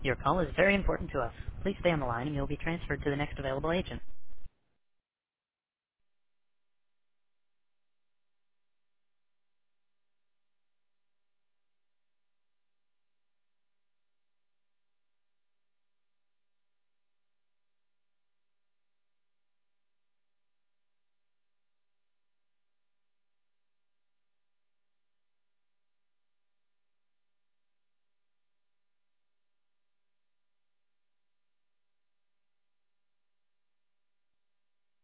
Your call is very important to us. Please stay on the line and you'll be transferred to the next available agent.